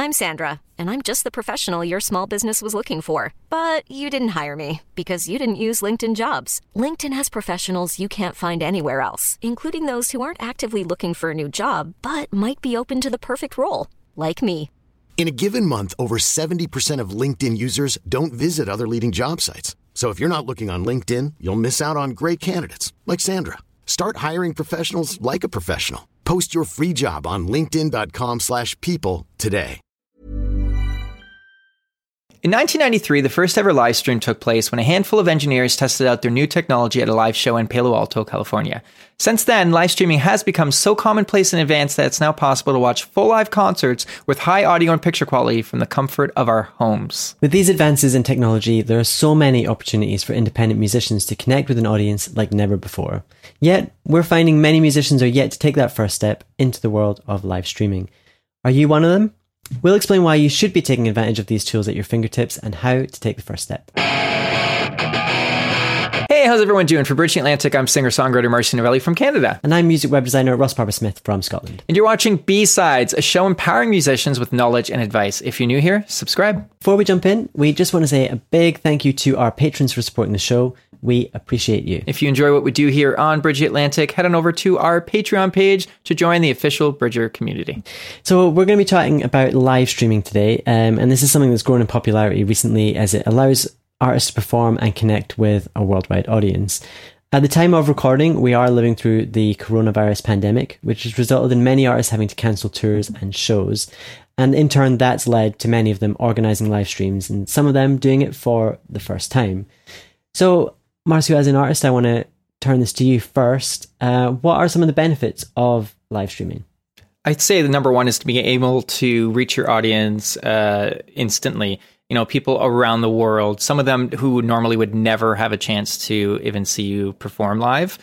I'm Sandra, and I'm just the professional your small business was looking for. But you didn't hire me because you didn't use LinkedIn Jobs. LinkedIn has professionals you can't find anywhere else, including those who aren't actively looking for a new job, but might be open to the perfect role, like me. In a given month, over 70% of LinkedIn users don't visit other leading job sites. So if you're not looking on LinkedIn, you'll miss out on great candidates like Sandra. Start hiring professionals like a professional. Post your free job on linkedin.com/people today. In 1993, the first ever live stream took place when a handful of engineers tested out their new technology at a live show in Palo Alto, California. Since then, live streaming has become so commonplace and advanced that it's now possible to watch full live concerts with high audio and picture quality from the comfort of our homes. With these advances in technology, there are so many opportunities for independent musicians to connect with an audience like never before. Yet, we're finding many musicians are yet to take that first step into the world of live streaming. Are you one of them? We'll explain why you should be taking advantage of these tools at your fingertips and how to take the first step. Hey, how's everyone doing? For Bridging Atlantic, I'm singer-songwriter Marcy Novelli from Canada. And I'm music web designer Ross Barber-Smith from Scotland. And you're watching B-Sides, a show empowering musicians with knowledge and advice. If you're new here, subscribe. Before we jump in, we just want to say a big thank you to our patrons for supporting the show. We appreciate you. If you enjoy what we do here on Bridging Atlantic, head on over to our Patreon page to join the official Bridger community. So we're going to be talking about live streaming today, and this is something that's grown in popularity recently as it allows artists to perform and connect with a worldwide audience. At the time of recording, we are living through the coronavirus pandemic, which has resulted in many artists having to cancel tours and shows. And in turn, that's led to many of them organising live streams, and some of them doing it for the first time. So, Marcio, as an artist, I want to turn this to you first. What are some of the benefits of live streaming? I'd say the number one is to be able to reach your audience instantly. You know, people around the world, some of them who normally would never have a chance to even see you perform live.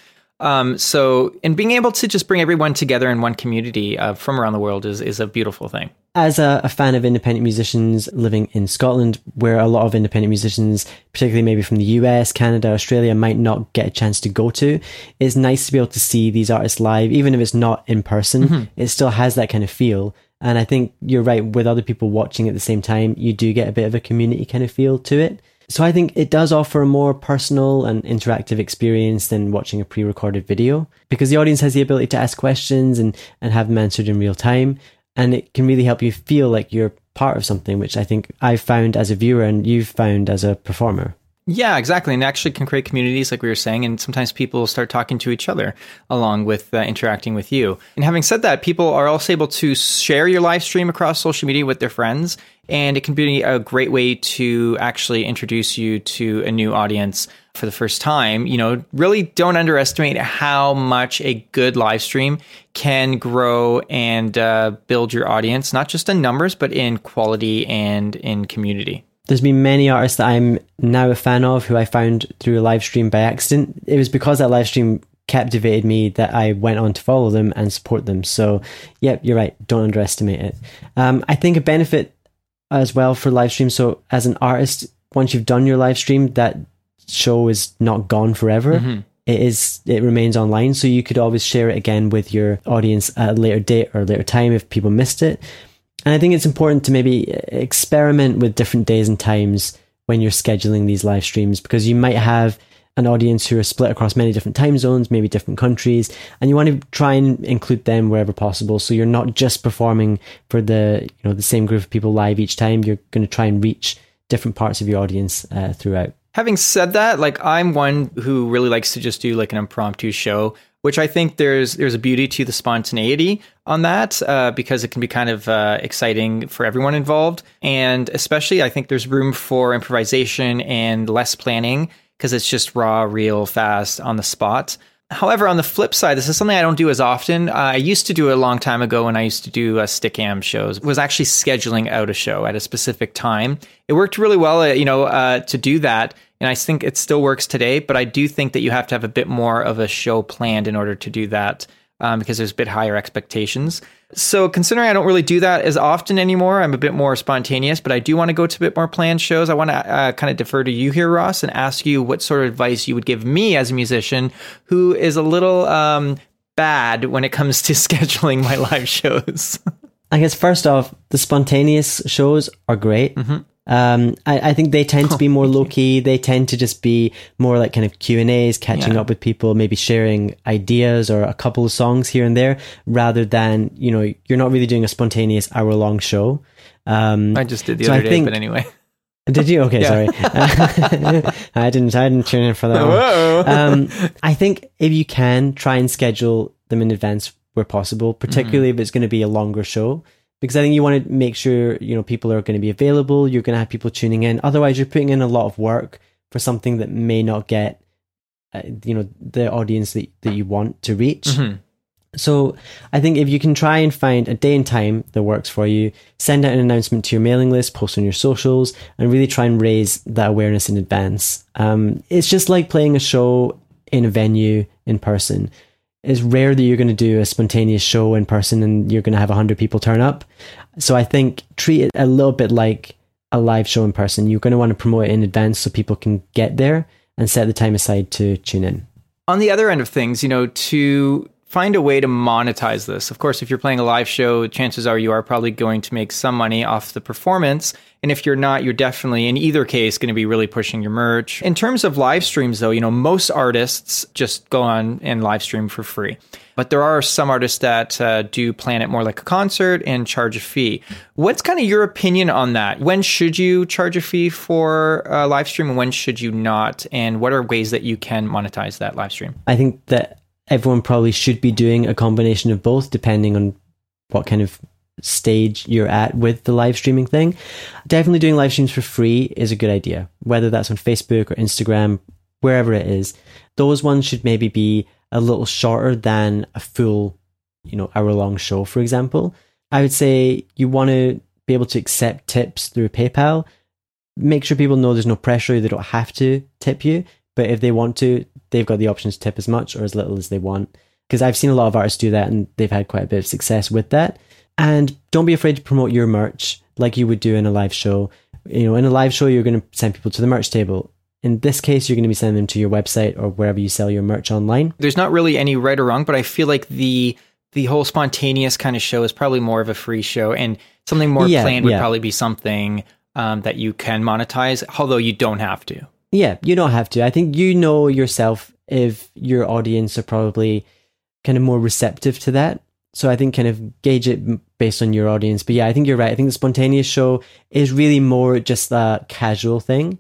And being able to just bring everyone together in one community from around the world is a beautiful thing. As a fan of independent musicians living in Scotland, where a lot of independent musicians, particularly maybe from the US, Canada, Australia, might not get a chance to go to, it's nice to be able to see these artists live, even if it's not in person. Mm-hmm. It still has that kind of feel. And I think you're right, with other people watching at the same time, you do get a bit of a community kind of feel to it. So I think it does offer a more personal and interactive experience than watching a pre-recorded video, because the audience has the ability to ask questions and have them answered in real time. And it can really help you feel like you're part of something, which I think I've found as a viewer and you've found as a performer. Yeah, exactly. And actually can create communities like we were saying. And sometimes people start talking to each other along with interacting with you. And having said that, people are also able to share your live stream across social media with their friends. And it can be a great way to actually introduce you to a new audience for the first time. You know, really don't underestimate how much a good live stream can grow and build your audience, not just in numbers, but in quality and in community. There's been many artists that I'm now a fan of who I found through a live stream by accident. It was because that live stream captivated me that I went on to follow them and support them. So, yeah, you're right. Don't underestimate it. I think a benefit as well for live streams. So as an artist, once you've done your live stream, that show is not gone forever. Mm-hmm. It remains online. So you could always share it again with your audience at a later date or later time if people missed it. And I think it's important to maybe experiment with different days and times when you're scheduling these live streams, because you might have an audience who are split across many different time zones, maybe different countries, and you want to try and include them wherever possible. So you're not just performing for the same group of people live each time. You're going to try and reach different parts of your audience throughout. Having said that, like I'm one who really likes to just do like an impromptu show, which I think there's a beauty to the spontaneity on that because it can be kind of exciting for everyone involved. And especially I think there's room for improvisation and less planning because it's just raw, real, fast, on the spot. However, on the flip side, this is something I don't do as often. I used to do it a long time ago when I used to do Stickam shows. It was actually scheduling out a show at a specific time. It worked really well, to do that. And I think it still works today, but I do think that you have to have a bit more of a show planned in order to do that because there's a bit higher expectations. So considering I don't really do that as often anymore, I'm a bit more spontaneous, but I do want to go to a bit more planned shows. I want to kind of defer to you here, Ross, and ask you what sort of advice you would give me as a musician who is a little bad when it comes to scheduling my live shows. I guess first off, the spontaneous shows are great. I think they tend to be more low key. They tend to just be more like kind of Q&As, catching up with people, maybe sharing ideas or a couple of songs here and there, rather than, you know, you're not really doing a spontaneous hour-long show. I just did the other day, but anyway. Did you? Okay, sorry. I didn't tune in for that one. I think if you can, try and schedule them in advance where possible, particularly if it's going to be a longer show. Because I think you want to make sure, you know, people are going to be available. You're going to have people tuning in. Otherwise, you're putting in a lot of work for something that may not get, you know, the audience that you want to reach. So I think if you can try and find a day and time that works for you, send out an announcement to your mailing list, post on your socials, and really try and raise that awareness in advance. It's just like playing a show in a venue in person. It's rare that you're going to do a spontaneous show in person and you're going to have 100 people turn up. So I think treat it a little bit like a live show in person. You're going to want to promote it in advance so people can get there and set the time aside to tune in. On the other end of things, you know, to find a way to monetize this. Of course, if you're playing a live show, chances are you are probably going to make some money off the performance. And if you're not, you're definitely, in either case, going to be really pushing your merch. In terms of live streams, though, you know, most artists just go on and live stream for free. But there are some artists that do plan it more like a concert and charge a fee. What's kind of your opinion on that? When should you charge a fee for a live stream and when should you not? And what are ways that you can monetize that live stream? I think that everyone probably should be doing a combination of both, depending on what kind of stage you're at with the live streaming thing. Definitely doing live streams for free is a good idea, whether that's on Facebook or Instagram, wherever it is. Those ones should maybe be a little shorter than a full, you know, hour-long show, for example. I would say you want to be able to accept tips through PayPal. Make sure people know there's no pressure. They don't have to tip you, but if they want to, they've got the option to tip as much or as little as they want. Because I've seen a lot of artists do that and they've had quite a bit of success with that. And don't be afraid to promote your merch like you would do in a live show. You know, in a live show, you're going to send people to the merch table. In this case, you're going to be sending them to your website or wherever you sell your merch online. There's not really any right or wrong, but I feel like the whole spontaneous kind of show is probably more of a free show, and something more planned would probably be something that you can monetize, although you don't have to. Yeah, you don't have to. I think you know yourself if your audience are probably kind of more receptive to that. So I think kind of gauge it based on your audience. But yeah, I think you're right. I think the spontaneous show is really more just a casual thing.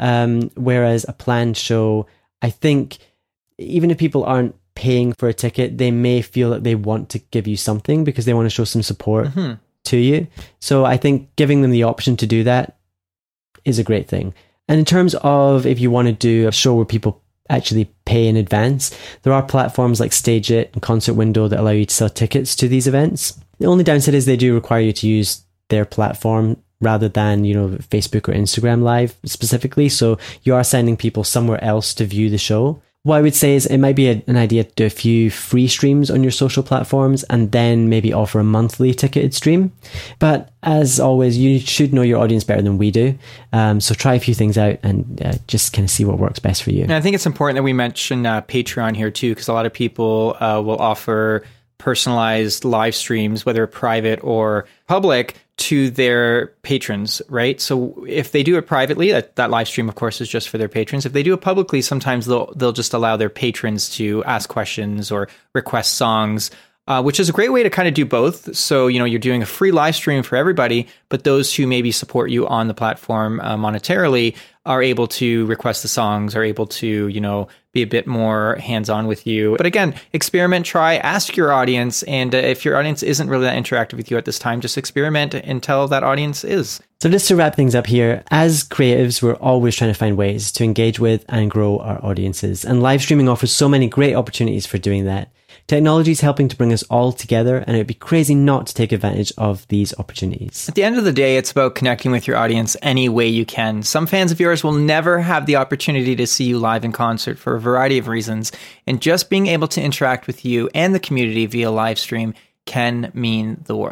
Whereas a planned show, I think even if people aren't paying for a ticket, they may feel that they want to give you something because they want to show some support to you. So I think giving them the option to do that is a great thing. And in terms of if you want to do a show where people actually pay in advance, there are platforms like StageIt and Concert Window that allow you to sell tickets to these events. The only downside is they do require you to use their platform rather than, you know, Facebook or Instagram Live specifically. So you are sending people somewhere else to view the show. What I would say is it might be an idea to do a few free streams on your social platforms and then maybe offer a monthly ticketed stream. But as always, you should know your audience better than we do. So try a few things out and just kind of see what works best for you. And I think it's important that we mention Patreon here too, because a lot of people will offer personalized live streams, whether private or public, to their patrons, right? So if they do it privately, that live stream, of course, is just for their patrons. If they do it publicly, sometimes they'll just allow their patrons to ask questions or request songs, which is a great way to kind of do both. So, you know, you're doing a free live stream for everybody, but those who maybe support you on the platform monetarily are able to request the songs, are able to, you know, be a bit more hands-on with you. But again, experiment, try, ask your audience. And if your audience isn't really that interactive with you at this time, just experiment until that audience is. So just to wrap things up here, as creatives, we're always trying to find ways to engage with and grow our audiences. And live streaming offers so many great opportunities for doing that. Technology is helping to bring us all together, and it would be crazy not to take advantage of these opportunities. At the end of the day, it's about connecting with your audience any way you can. Some fans of yours will never have the opportunity to see you live in concert for a variety of reasons, and just being able to interact with you and the community via live stream can mean the world.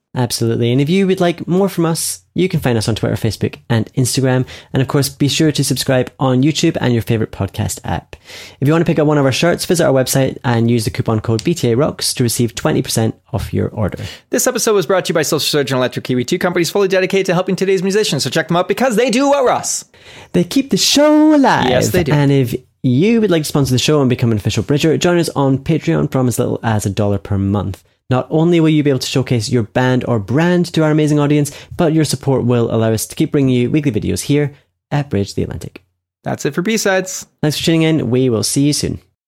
Absolutely. And if you would like more from us, you can find us on Twitter, Facebook, and Instagram. And of course, be sure to subscribe on YouTube and your favorite podcast app. If you want to pick up one of our shirts, visit our website and use the coupon code BTAROCKS to receive 20% off your order. This episode was brought to you by Social Surge and Electric Kiwi, 2 companies fully dedicated to helping today's musicians. So check them out because they do what, Ross? They keep the show alive. Yes, they do. And if you would like to sponsor the show and become an official Bridger, join us on Patreon from as little as $1 per month. Not only will you be able to showcase your band or brand to our amazing audience, but your support will allow us to keep bringing you weekly videos here at Bridge the Atlantic. That's it for B-Sides. Thanks for tuning in. We will see you soon.